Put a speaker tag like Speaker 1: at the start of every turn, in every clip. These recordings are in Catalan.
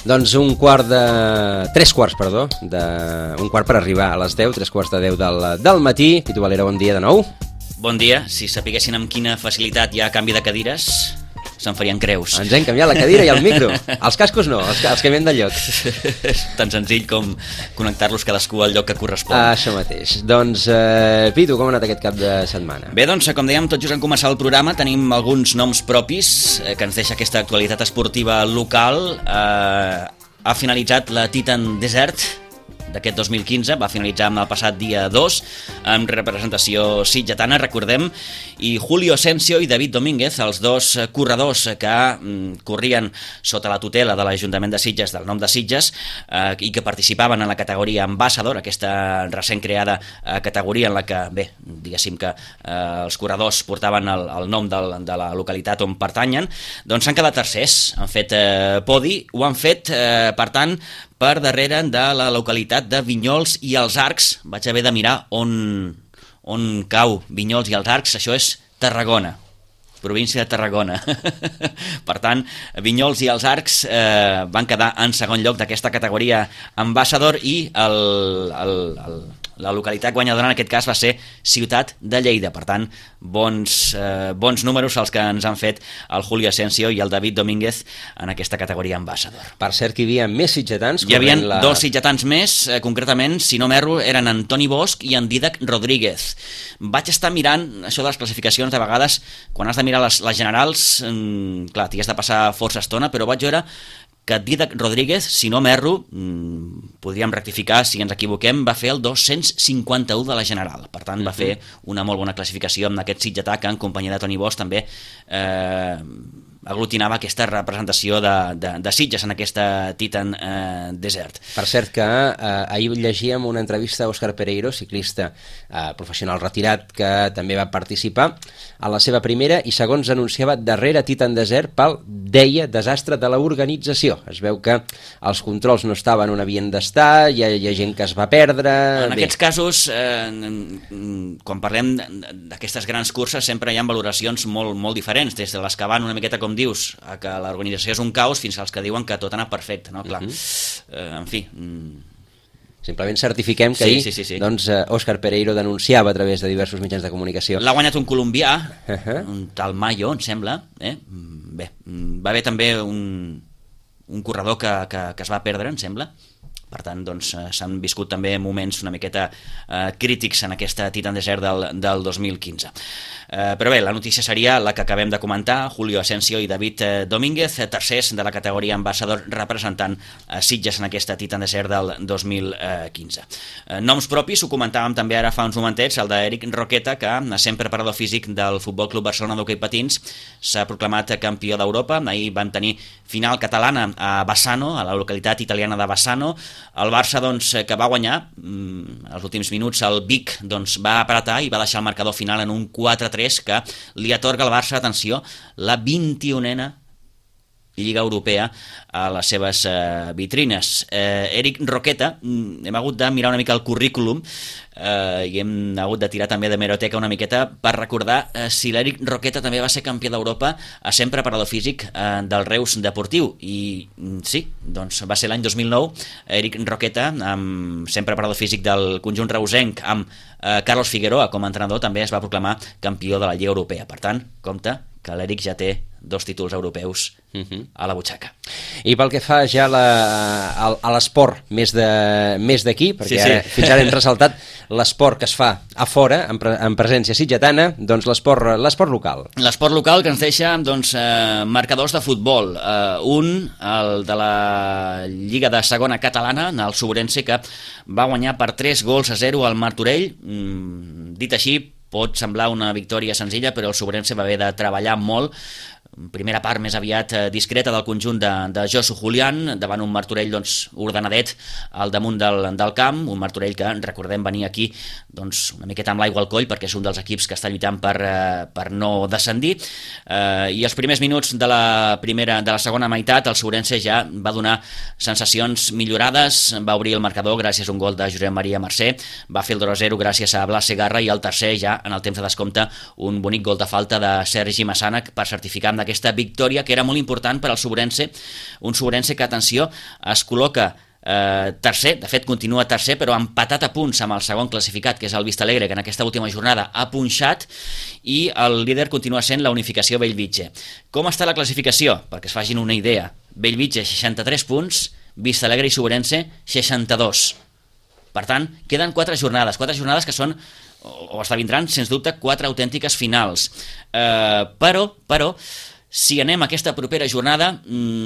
Speaker 1: Doncs tres quarts per arribar a les 10, 3:45 del matí. Pitu Valera, bon dia de nou.
Speaker 2: Bon dia. Si sapiguessin amb quina facilitat hi ha canvi de cadires, se'n farien creus.
Speaker 1: Ens hem canviat la cadira i el micro. Els cascos no, els canviem de lloc.
Speaker 2: Tan senzill com connectar-los cadascú al lloc que correspon.
Speaker 1: Això mateix. Doncs, Pitu, com ha anat aquest cap de setmana?
Speaker 2: Bé, doncs, com dèiem, tot just en començar el programa, tenim alguns noms propis que ens deixa aquesta actualitat esportiva local. Ha finalitzat la Titan Desert d'aquest 2015, va finalitzar el passat dia 2 amb representació sitgetana, recordem, i Julio Asensio i David Domínguez, els dos corredors que corrien sota la tutela de l'Ajuntament de Sitges, del nom de Sitges, i que participaven en la categoria Ambassador, aquesta recent creada categoria en la que, bé, diguéssim que els corredors portaven el nom de la localitat on pertanyen, doncs s'han quedat tercers, han fet podi, ho han fet, per tant, per darrere de la localitat de Vinyols i els Arcs. Vaig haver de mirar on cau Vinyols i els Arcs. Això és Tarragona, província de Tarragona. Per tant, Vinyols i els Arcs van quedar en segon lloc d'aquesta categoria Ambassador i la localitat guanyadora en aquest cas va ser Ciutat de Lleida. Per tant, bons números els que ens han fet el Julio Asensio i el David Domínguez en aquesta categoria Ambassador.
Speaker 1: Per cert, que hi havia més sitgetans.
Speaker 2: Hi havia dos sitgetans més, concretament, si no m'erro, eren Antoni Bosch i en Dídac Rodríguez. Vaig estar mirant això de les classificacions, de vegades, quan has de mirar les generals, clar, t'hi has de passar força estona, però vaig veure que Dídac Rodríguez, si no m'erro, podríem rectificar si ens equivoquem, va fer el 251 de la general. Per tant, va fer una molt bona classificació amb aquest sitgetà que en companyia de Toni Bosch també aglutinava aquesta representació de Sitges en aquesta Titan Desert.
Speaker 1: Per cert que ahir llegíem una entrevista a Òscar Pereiro, ciclista professional retirat, que també va participar a la seva primera i, segons anunciava, darrera Titan Desert pel, deia, desastre de l'organització. Es veu que els controls no estaven on havien d'estar, hi ha gent que es va perdre...
Speaker 2: En aquests casos, quan parlem d'aquestes grans curses, sempre hi ha valoracions molt diferents, des de les que van una miqueta com dius, a que l'organització és un caos, fins als que diuen que tot ha anat perfecte, no? Clar, en fi...
Speaker 1: Simplement certifiquem que ahir doncs, Òscar Pereiro denunciava a través de diversos mitjans de comunicació.
Speaker 2: L'ha guanyat un colombià, un tal Mayo, em sembla. Bé, va haver també un corredor que es va perdre, em sembla. Per tant, doncs, s'han viscut també moments una miqueta crítics en aquesta Titan Desert del 2015. Però bé, la notícia seria la que acabem de comentar, Julio Asensio i David Domínguez, tercers de la categoria Ambassador, representant Sitges en aquesta Titan Desert del 2015. Noms propis, ho comentàvem també ara fa uns momentets, el d'Eric Roqueta, que, sent preparador físic del Futbol Club Barcelona d'hoquei patins, s'ha proclamat campió d'Europa. Ahir van tenir final catalana a Bassano, a la localitat italiana de Bassano. El Barça, doncs, que va guanyar als últims minuts, el Vic doncs, va apretar i va deixar el marcador final en un 4-3 que li atorga al Barça, atenció, la 21a Lliga Europea a les seves vitrines. Eric Roqueta, hem hagut de mirar una mica el currículum i hem hagut de tirar també de meroteca una miqueta per recordar si l'Eric Roqueta també va ser campió d'Europa sent preparador físic del Reus Deportiu, i sí, doncs va ser l'any 2009. Eric Roqueta, sent preparador físic del conjunt reusenc amb Carlos Figueroa com a entrenador, també es va proclamar campió de la Lliga Europea. Per tant, compte que l'Eric ja té 2 títols europeus a la butxaca.
Speaker 1: I pel que fa ja a l'esport més d'aquí, perquè ara, fins ara hem ressaltat l'esport que es fa a fora, en presència sitgetana, doncs l'esport local.
Speaker 2: L'esport local que ens deixa doncs, marcadors de futbol. Un, el de la Lliga de Segona Catalana, el Sobrense, que va guanyar per 3-0 al Martorell. Dit així, pot semblar una victòria senzilla, però el Sobrense va haver de treballar molt. Primera part més aviat discreta del conjunt de Josu Julián, davant un Martorell doncs, ordenadet al damunt del camp, un Martorell que, recordem, venia aquí doncs, una miqueta amb l'aigua al coll, perquè és un dels equips que està lluitant per no descendir, i els primers minuts de la segona meitat el Sobrense ja va donar sensacions millorades, va obrir el marcador gràcies a un gol de Josep Maria Mercè, va fer el 2-0 gràcies a Blas Segarra, i el tercer ja en el temps de descompte un bonic gol de falta de Sergi Massana per certificar amb d'aquesta victòria, que era molt important per al Sobrense, un Sobrense que, atenció, es col·loca tercer, de fet continua tercer, però empatat a punts amb el segon classificat, que és el Vistalegre, que en aquesta última jornada ha punxat, i el líder continua sent la Unificació Bellvitge. Com està la classificació? Perquè es facin una idea. Bellvitge 63 punts, Vistalegre i Sobrense 62. Per tant, queden 4 jornades que són, o esdevindran, sens dubte, 4 autèntiques finals. Però, si anem a aquesta propera jornada,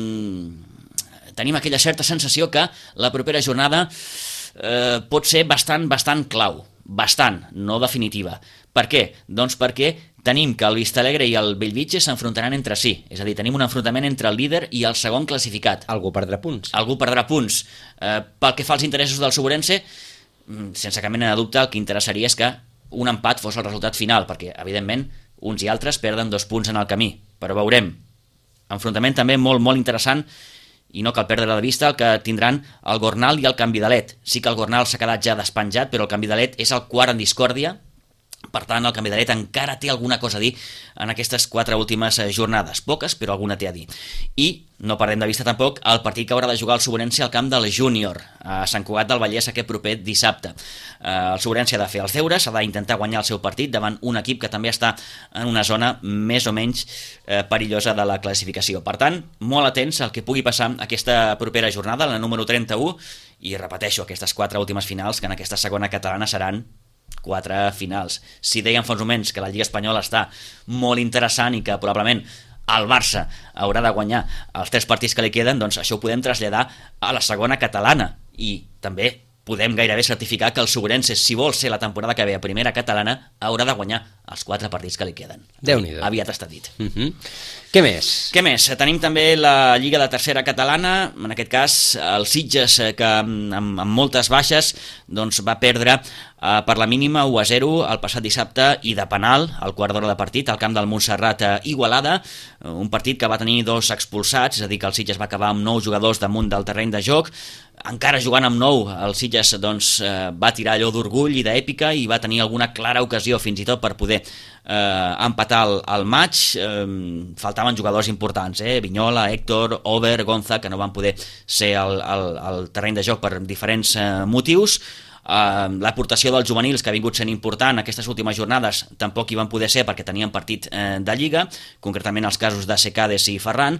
Speaker 2: tenim aquella certa sensació que la propera jornada pot ser bastant clau. Bastant, no definitiva. Per què? Doncs perquè tenim que el Vistalegre i el Bellvitge s'enfrontaran entre si. És a dir, tenim un enfrontament entre el líder i el segon classificat.
Speaker 1: Algú perdrà punts.
Speaker 2: Pel que fa als interessos del Sobrense, sense cap mena de dubte, el que interessaria és que un empat fos el resultat final, perquè, evidentment, uns i altres perden 2 punts en el camí. Però veurem. Enfrontament també molt interessant, i no cal perdre de vista el que tindran el Gornal i el Can Vidalet. Sí que el Gornal s'ha quedat ja despenjat, però el Can Vidalet és el quart en discòrdia. Per tant, el Can Vidalet encara té alguna cosa a dir en aquestes 4 últimes jornades. Poques, però alguna té a dir. I no perdem de vista tampoc el partit que haurà de jugar el Sobrense al camp del Júnior, a Sant Cugat del Vallès aquest proper dissabte. El Sobrense ha de fer els deures, ha d'intentar guanyar el seu partit davant un equip que també està en una zona més o menys perillosa de la classificació. Per tant, molt atents al que pugui passar aquesta propera jornada, la número 31, i repeteixo, aquestes 4 últimes finals, que en aquesta segona catalana seran 4 finals. Si dèiem fa uns moments que la Lliga Espanyola està molt interessant i que probablement el Barça haurà de guanyar els 3 partits que li queden, doncs això ho podem traslladar a la segona catalana, i també podem gairebé certificar que el Sobrense, si vol ser la temporada que ve a primera catalana, haurà de guanyar els 4 partits que li queden.
Speaker 1: Déu-n'hi-do.
Speaker 2: Aviat està dit.
Speaker 1: Què més?
Speaker 2: Tenim també la Lliga de Tercera Catalana, en aquest cas el Sitges, que amb moltes baixes doncs va perdre per la mínima 1-0 el passat dissabte, i de penal, al quart d'hora de partit, al camp del Montserrat Igualada, un partit que va tenir 2 expulsats, és a dir, que el Sitges va acabar amb 9 jugadors damunt del terreny de joc. Encara jugant amb 9, el Sitges va tirar allò d'orgull i d'èpica i va tenir alguna clara ocasió fins i tot per poder empatar el maig. Faltaven jugadors importants, Vinyola, Héctor, Over, Gonza, que no van poder ser al terreny de joc per diferents motius. L'aportació dels juvenils, que ha vingut sent important aquestes últimes jornades, tampoc hi van poder ser perquè tenien partit de Lliga, concretament els casos de Secades i Ferran,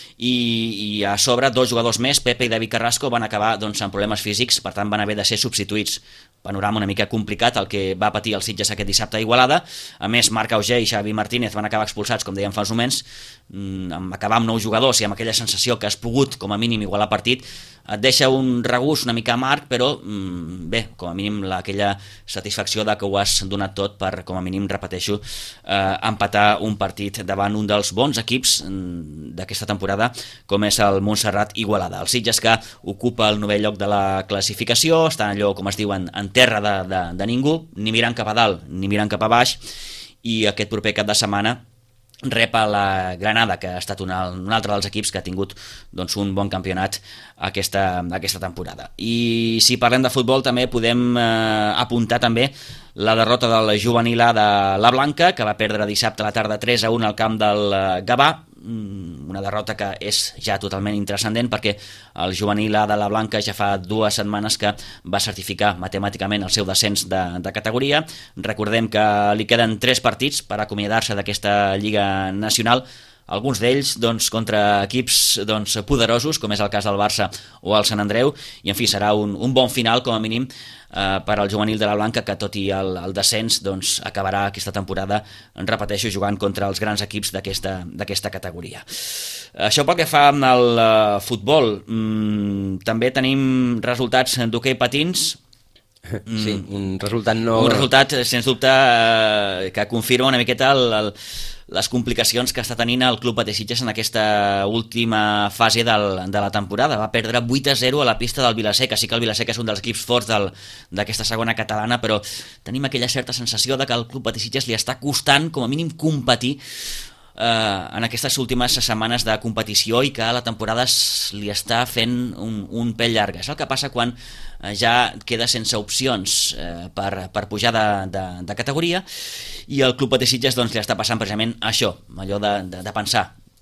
Speaker 2: i a sobre 2 jugadors més, Pepe i David Carrasco, van acabar amb problemes físics, per tant van haver de ser substituïts. Panorama una mica complicat el que va patir el Sitges aquest dissabte a Igualada. A més, Marc Auger i Xavi Martínez van acabar expulsats, com dèiem fa uns moments. Acabar amb 9 jugadors i amb aquella sensació que has pogut com a mínim igualar partit et deixa un regust una mica amarg, però bé, com a mínim aquella satisfacció de que ho has donat tot per, com a mínim, repeteixo, empatar un partit davant un dels bons equips d'aquesta temporada, com és el Montserrat Igualada. El Sitges, que ocupa el 9è lloc de la classificació, està allò, com es diu, en terra de ningú, ni mirant cap a dalt ni mirant cap a baix, i aquest proper cap de setmana rep a la Granada, que ha estat un altre dels equips que ha tingut un bon campionat aquesta temporada. I si parlem de futbol també podem apuntar també la derrota del juvenil A de la Blanca, que va perdre dissabte a la tarda 3-1 al camp del Gavà, una derrota que és ja totalment intranscendent, perquè el juvenil A de la Blanca ja fa 2 setmanes que va certificar matemàticament el seu descens de categoria. Recordem que li queden 3 partits per acomiadar-se d'aquesta Lliga Nacional, alguns d'ells contra equips poderosos, com és el cas del Barça o el Sant Andreu, i en fi, serà un bon final com a mínim per al juvenil de la Blanca, que tot i el descens acabarà aquesta temporada, repeteixo, jugant contra els grans equips d'aquesta categoria. Això pel que fa al futbol. També tenim resultats d'hoquei patins.
Speaker 1: Sí, un resultat
Speaker 2: sens dubte que confirma una miqueta les complicacions que està tenint el Club Patí Sitges en aquesta última fase de la temporada. Va perdre 8-0 a la pista del Vilaseca. Sí que el Vilaseca és un dels equips forts d'aquesta segona catalana, però tenim aquella certa sensació de que al Club Patí Sitges li està costant com a mínim competir en aquestes últimes setmanes de competició, i que la temporada li està fent un pèl llarga. És el que passa quan ja queda sense opcions per pujar de categoria, i el Club Patí Sitges li està passant precisament això, allò de pensar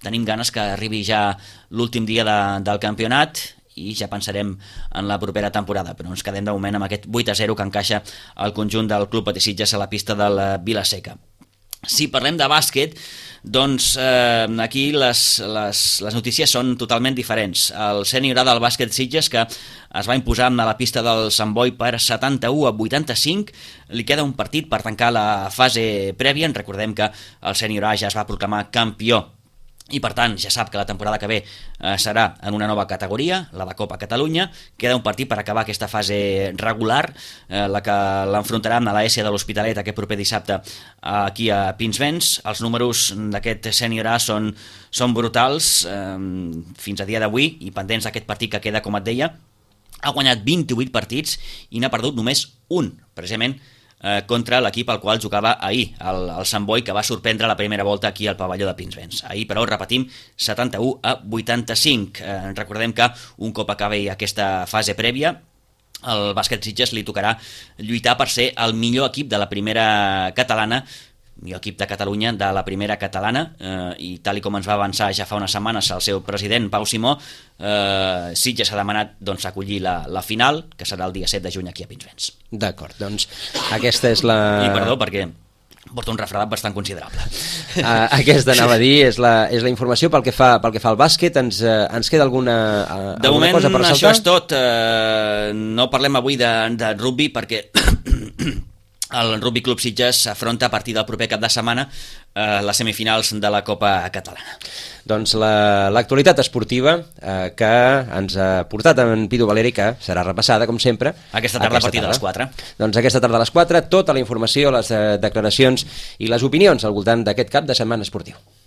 Speaker 2: tenim ganes que arribi ja l'últim dia del campionat i ja pensarem en la propera temporada, però ens quedem de moment amb aquest 8-0 que encaixa el conjunt del Club Patí Sitges a la pista del Vila-seca. Si parlem de bàsquet, doncs aquí les notícies són totalment diferents. El sènior A del bàsquet Sitges, que es va imposar a la pista del Sant Boi per 71-85, li queda un partit per tancar la fase prèvia. Recordem que el sènior A ja es va proclamar campió i per tant ja sap que la temporada que ve serà en una nova categoria, la de Copa Catalunya. Queda un partit per acabar aquesta fase regular, la que l'enfrontaran a la S de l'Hospitalet aquest proper dissabte aquí a Pinsbens. Els números d'aquest sènior A són brutals fins a dia d'avui, i pendents d'aquest partit que queda, com et deia, ha guanyat 28 partits i n'ha perdut només un, precisament contra l'equip al qual jugava ahir, el Sant Boi, que va sorprendre la primera volta aquí al pavelló de Pinsbens. Ahir, però, repetim, 71-85. Recordem que un cop acabi aquesta fase prèvia, el bàsquet Sitges li tocarà lluitar per ser el millor equip de la primera catalana, millor equip de Catalunya de la primera catalana, i tal com ens va avançar ja fa unes setmanes el seu president Pau Simó, Sitges ha demanat acollir la final, que serà el dia 7 de juny aquí a Pinsbens.
Speaker 1: D'acord, doncs aquesta és la...
Speaker 2: I perdó, perquè porta un refredat bastant considerable.
Speaker 1: Aquesta, anava a dir, és la informació pel que fa al bàsquet. Ens queda alguna
Speaker 2: moment,
Speaker 1: cosa per saltar?
Speaker 2: Això és tot. No parlem avui de rugby perquè el Rugby Club Sitges afronta a partir del proper cap de setmana les semifinals de la Copa Catalana.
Speaker 1: Doncs l'actualitat esportiva que ens ha portat en Pitu Valeri, que serà repassada, com sempre,
Speaker 2: aquesta tarda a partir de les 4.
Speaker 1: Doncs aquesta tarda a les 4, tota la informació, les declaracions i les opinions al voltant d'aquest cap de setmana esportiu.